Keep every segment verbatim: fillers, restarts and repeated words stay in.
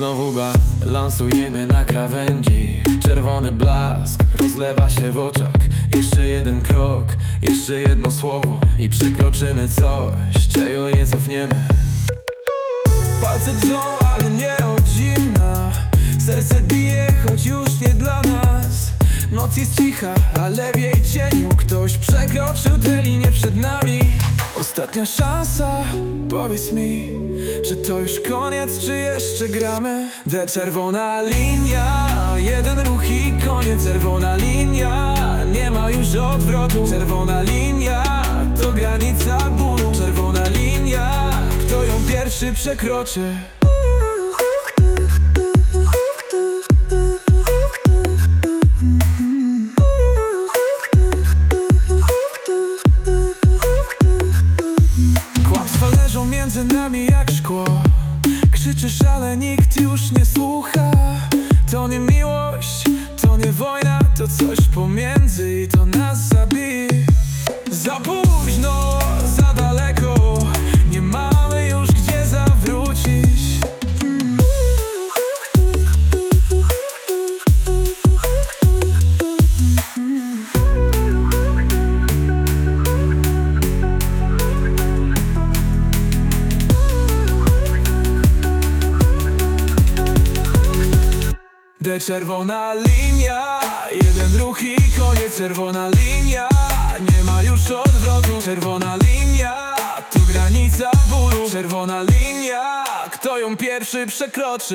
Znowu balansujemy na krawędzi. Czerwony blask rozlewa się w oczach. Jeszcze jeden krok, jeszcze jedno słowo i przekroczymy coś, czego nie cofniemy. Palce drżą, ale nie od zimna. Serce bije, choć już nie dla nas. Noc jest cicha, ale w jej cieniu ktoś przekroczył tę linię przed nami. Ostatnia szansa, powiedz mi, że to już koniec, czy jeszcze gramy? De czerwona linia, jeden ruch i koniec. Czerwona linia, nie ma już odwrotu. Czerwona linia, to granica bólu. Czerwona linia, kto ją pierwszy przekroczy? Leżą między nami jak szkło. Krzyczysz, ale nikt już nie słucha. To nie miłość, to nie wojna, to coś pomiędzy i to nas zabije. Za późno, za daleko, nie mamy już gdzie zawrócić. De czerwona linia, jeden ruch i koniec. Czerwona linia, nie ma już odwrotu. Czerwona linia, to granica bólu. Czerwona linia, kto ją pierwszy przekroczy?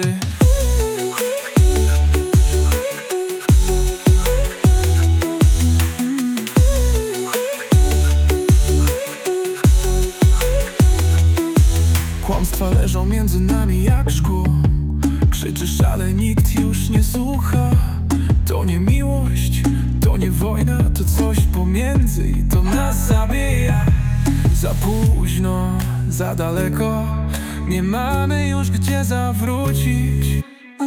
Kłamstwa leżą między nami jak szkło. Krzyczysz, ale nikt już nie słucha. To nie miłość, to nie wojna, to coś pomiędzy i to nas zabija. Za późno, za daleko, nie mamy już gdzie zawrócić.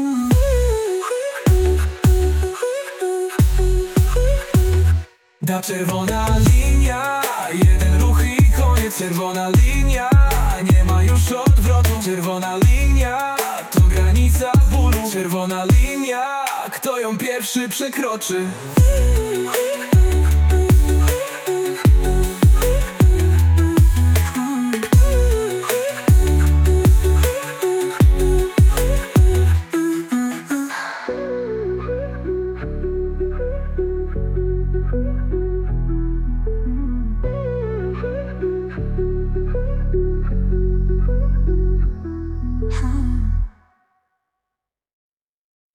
Ta czerwona linia, jeden ruch i koniec. Czerwona linia, nie ma już odwrotu. Czerwona linia, to granica bólu. Czerwona linia, kto ją pierwszy przekroczy?